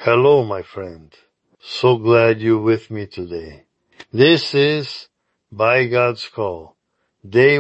Hello, my friend. So glad you're with me today. This is By God's Call, Day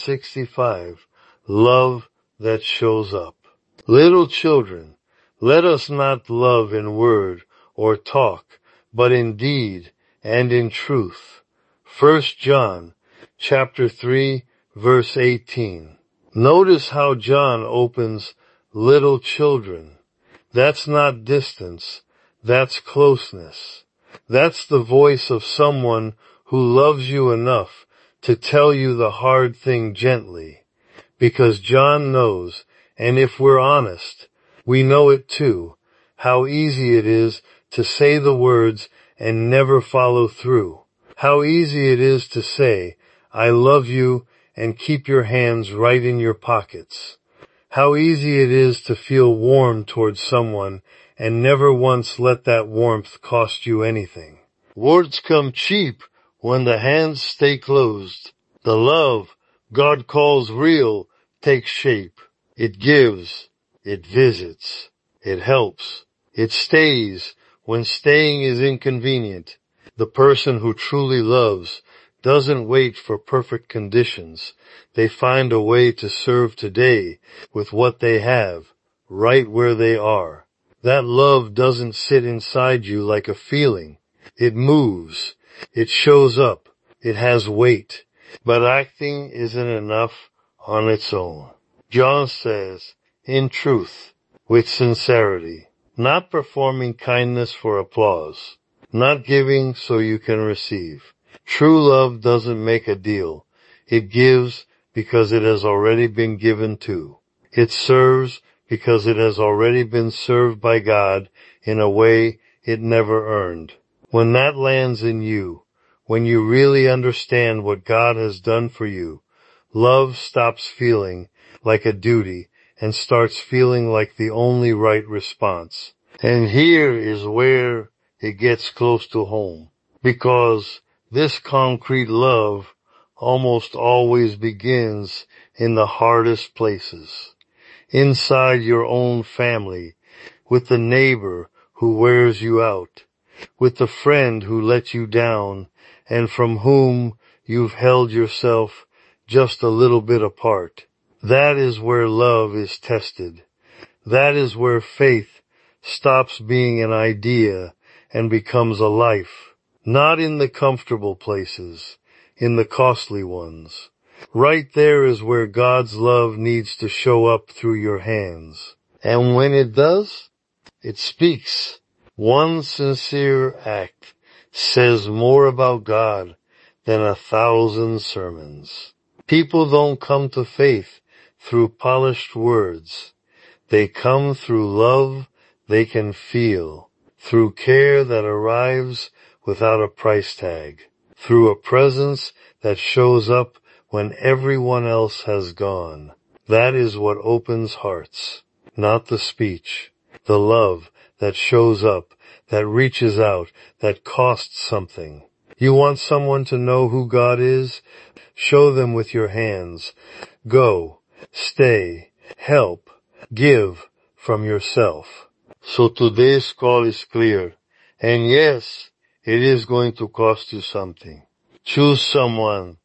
165, Love That Shows Up. Little children, let us not love in word or talk, but in deed and in truth. 1 John chapter 3, verse 18. Notice how John opens little children. That's not distance, that's closeness. That's the voice of someone who loves you enough to tell you the hard thing gently. Because John knows, and if we're honest, we know it too, how easy it is to say the words and never follow through. How easy it is to say, I love you, and keep your hands right in your pockets. How easy it is to feel warm towards someone and never once let that warmth cost you anything. Words come cheap when the hands stay closed. The love God calls real takes shape. It gives, it visits, it helps, it stays when staying is inconvenient. The person who truly loves doesn't wait for perfect conditions. They find a way to serve today with what they have, right where they are. That love doesn't sit inside you like a feeling. It moves. It shows up. It has weight. But acting isn't enough on its own. John says, in truth, with sincerity, not performing kindness for applause, not giving so you can receive. True love doesn't make a deal. It gives because it has already been given to. It serves because it has already been served by God in a way it never earned. When that lands in you, when you really understand what God has done for you, love stops feeling like a duty and starts feeling like the only right response. And here is where it gets close to home, because this concrete love almost always begins in the hardest places. Inside your own family, with the neighbor who wears you out, with the friend who let you down and from whom you've held yourself just a little bit apart. That is where love is tested. That is where faith stops being an idea and becomes a life. Not in the comfortable places, in the costly ones. Right there is where God's love needs to show up through your hands. And when it does, it speaks. One sincere act says more about God than 1,000 sermons. People don't come to faith through polished words. They come through love they can feel, through care that arrives without a price tag, through a presence that shows up when everyone else has gone. That is what opens hearts, not the speech. The love that shows up, that reaches out, that costs something. You want someone to know who God is? Show them with your hands. Go, stay, help, give from yourself. So today's call is clear. And yes, it is going to cost you something. Choose someone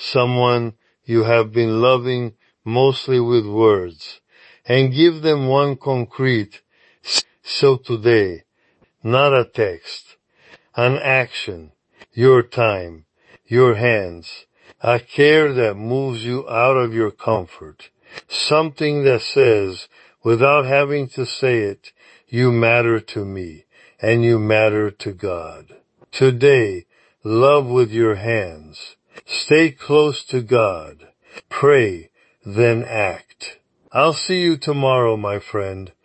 you have been loving mostly with words, and give them one concrete so today, not a text, an action, your time, your hands, a care that moves you out of your comfort, something that says, without having to say it, you matter to me, and you matter to God. Today, love with your hands. Stay close to God. Pray, then act. I'll see you tomorrow, my friend.